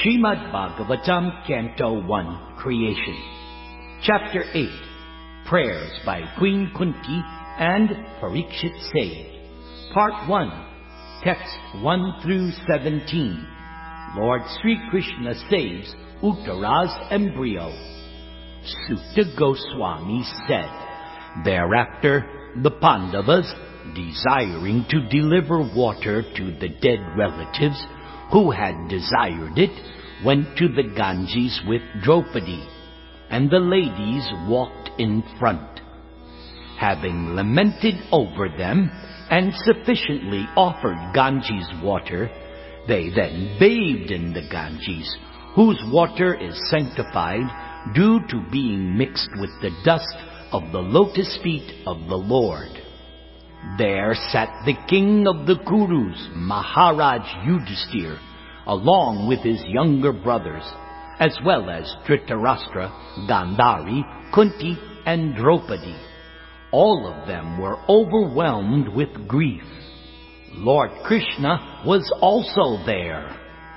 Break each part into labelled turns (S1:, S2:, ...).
S1: Srimad Bhagavatam, Canto 1, Creation. Chapter 8, Prayers by Queen Kunti and Parikshit Saved. Part 1, Text 1 through 17. Lord Sri Krishna saves Uttara's embryo. Sutta Goswami said, thereafter the Pandavas, desiring to deliver water to the dead relatives who had desired it, went to the Ganges with Draupadi, and the ladies walked in front. Having lamented over them and sufficiently offered Ganges water, they then bathed in the Ganges, whose water is sanctified due to being mixed with the dust of the lotus feet of the Lord. There sat the king of the Kurus, Maharaj Yudhisthira, along with his younger brothers, as well as Dhritarashtra, Gandhari, Kunti, and Draupadi. All of them were overwhelmed with grief. Lord Krishna was also there.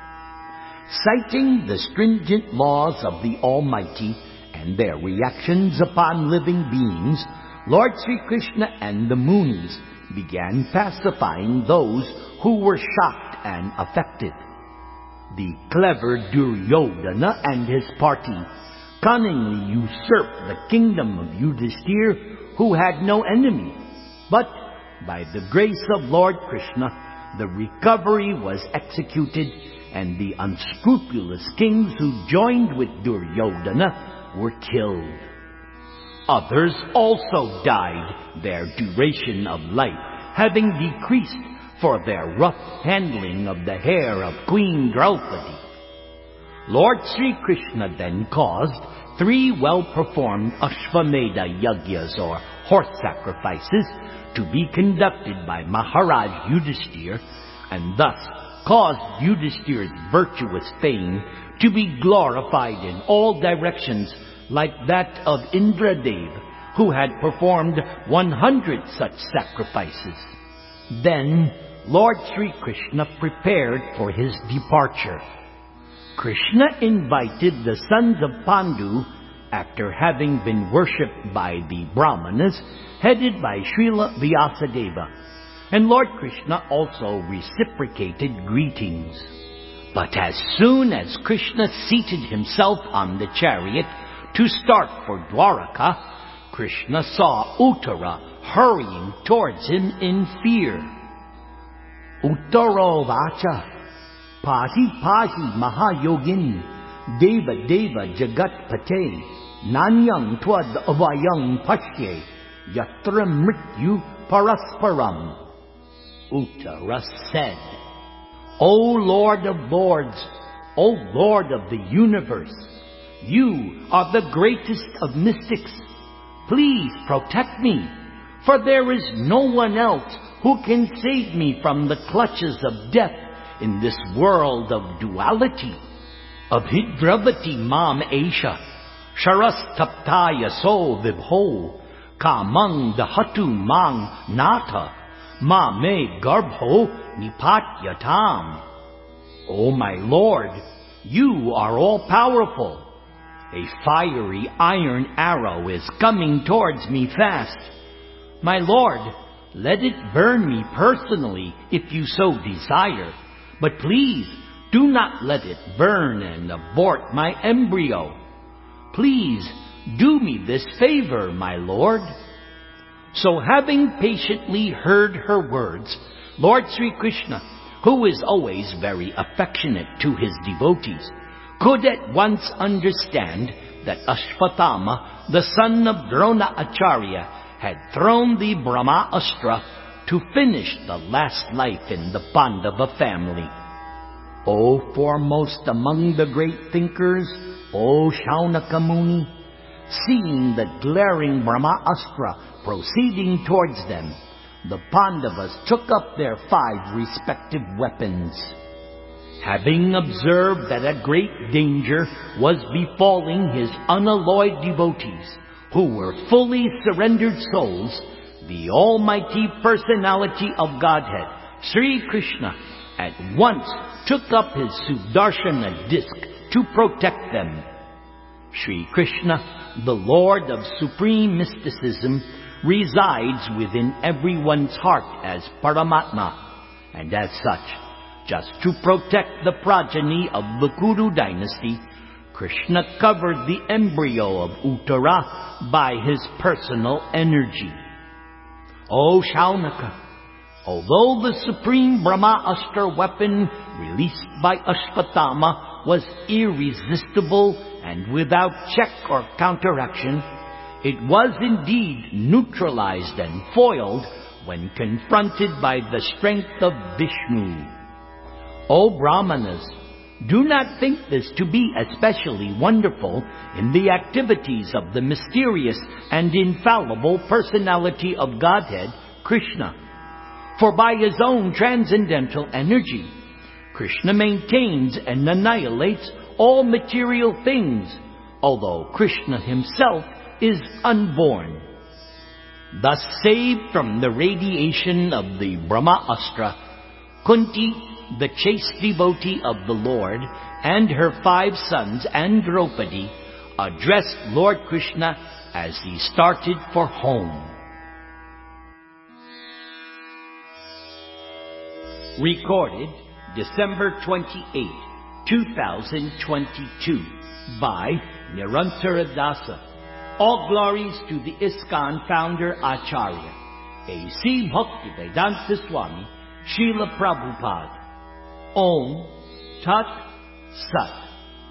S1: Citing the stringent laws of the Almighty and their reactions upon living beings, Lord Sri Krishna and the Munis began pacifying those who were shocked and affected. The clever Duryodhana and his party cunningly usurped the kingdom of Yudhisthira, who had no enemy. But by the grace of Lord Krishna, the recovery was executed, and the unscrupulous kings who joined with Duryodhana were killed. Others also died, their duration of life having decreased for their rough handling of the hair of Queen Draupadi. Lord Sri Krishna then caused 3 well-performed Ashvamedha Yagyas, or horse sacrifices, to be conducted by Maharaj Yudhisthira, and thus caused Yudhisthira's virtuous fame to be glorified in all directions, like that of Indradev, who had performed 100 such sacrifices. Then Lord Sri Krishna prepared for his departure. Krishna invited the sons of Pandu, after having been worshipped by the Brahmanas, headed by Srila Vyasadeva, and Lord Krishna also reciprocated greetings. But as soon as Krishna seated himself on the chariot to start for Dwaraka, Krishna saw Uttara hurrying towards him in fear. Uttaro vacha, pahi pahi mahayogini, deva deva jagat pate, nanyang twad avayang pashye, yatra mrityu parasparam. Uttara said, O Lord of Lords, O Lord of the universe, you are the greatest of mystics. Please protect me, for there is no one else who can save me from the clutches of death in this world of duality. Abhidravati mam esha, sharastaptaya so vibho, kamang dahatu mang nata, ma me garbho nipatyatam. O my Lord, you are all-powerful. A fiery iron arrow is coming towards me fast. My Lord, let it burn me personally if you so desire, but please do not let it burn and abort my embryo. Please do me this favor, my Lord. So having patiently heard her words, Lord Sri Krishna, who is always very affectionate to his devotees, could at once understand that Ashvatthama, the son of Drona Acharya, had thrown the Brahmastra to finish the last life in the Pandava family. O foremost among the great thinkers, O Shaunaka Muni, seeing the glaring Brahmastra proceeding towards them, the Pandavas took up their 5 respective weapons. Having observed that a great danger was befalling his unalloyed devotees, who were fully surrendered souls, the Almighty Personality of Godhead, Sri Krishna, at once took up his Sudarshana disc to protect them. Sri Krishna, the Lord of supreme mysticism, resides within everyone's heart as Paramatma, and as such, just to protect the progeny of the Kuru dynasty, Krishna covered the embryo of Uttara by his personal energy. O Shaunaka, although the supreme Brahmastra weapon released by Ashwatthama was irresistible and without check or counteraction, it was indeed neutralized and foiled when confronted by the strength of Vishnu. O Brahmanas, do not think this to be especially wonderful in the activities of the mysterious and infallible personality of Godhead, Krishna. For by his own transcendental energy, Krishna maintains and annihilates all material things, although Krishna himself is unborn. Thus saved from the radiation of the Brahmastra, Kunti, the chaste devotee of the Lord, and her 5 sons and Draupadi addressed Lord Krishna as he started for home. Recorded December 28, 2022 by Nirantara Dasa. All glories to the ISKCON founder Acharya, A.C. Bhaktivedanta Swami, Srila Prabhupada. Om Tat Sat.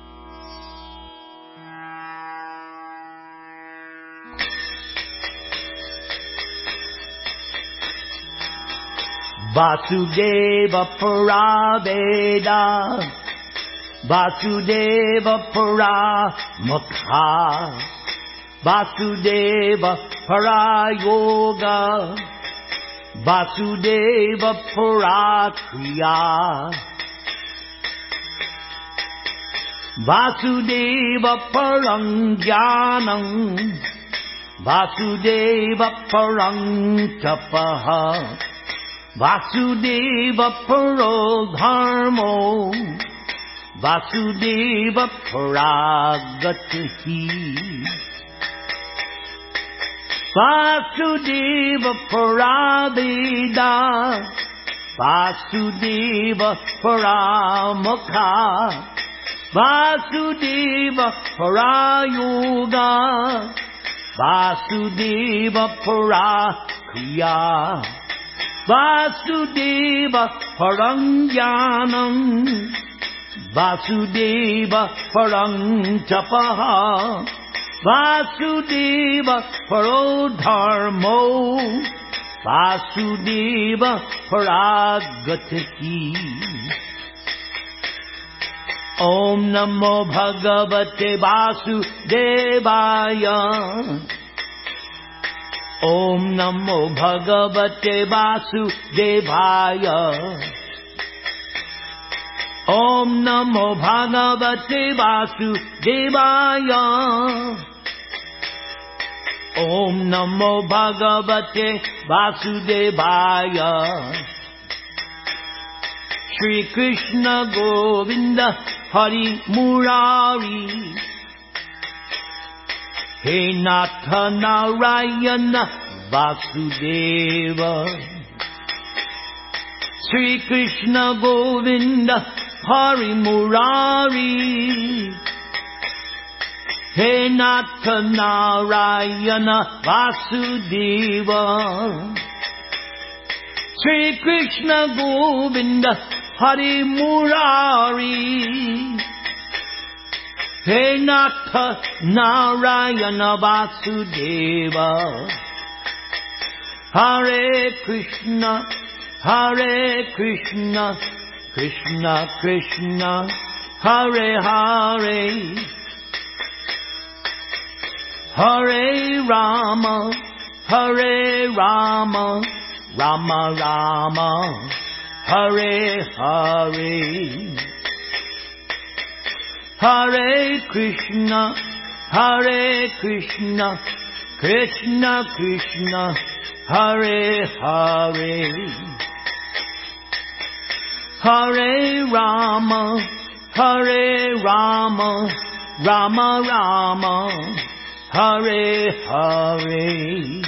S1: Vasudeva Paraveda, Vasudeva Paramukha, Vasudeva Parayoga, Vasudeva Parakriya, Vasudeva Parangyanam, Vasudeva Parantapaha, Vasudeva Parodharmo, Vasudeva Paragatihi, Vasudeva Paraveda, Vasudeva Paramukha, Vasudeva Parayoga, Vasudeva Parakriya, Vasudeva Parangyanam, Vasudeva Parantapaha, Vasudeva Parodharmo, Vasudeva Paragatihi. Om Namo Bhagavate Vasudevaya. Om Namo Bhagavate Vasudevaya. Om Namo Bhagavate Vasudevaya. Om Namo Bhagavate Vasudevaya. Shri Krishna Govinda Hari Murari, He Natha Narayana Vasudeva. Shri Krishna Govinda Hari Murari, He Natha Narayana Vasudeva. Shri Krishna Govinda Hari Murari, He Natha Narayana Vasudeva. Hare Krishna, Krishna Krishna, Hare Hare, Hare Rama, Rama Rama, Hare Hare. Hare Krishna, Krishna Krishna, Hare Hare. Hare Rama, Hare Rama, Rama Rama, Hare Hare.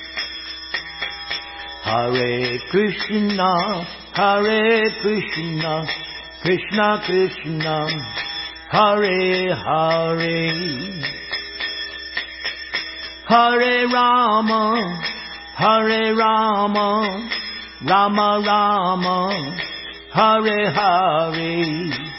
S1: Hare Krishna, Hare Krishna, Krishna Krishna, Hare Hare. Hare Rama, Hare Rama, Rama Rama, Hare Hare.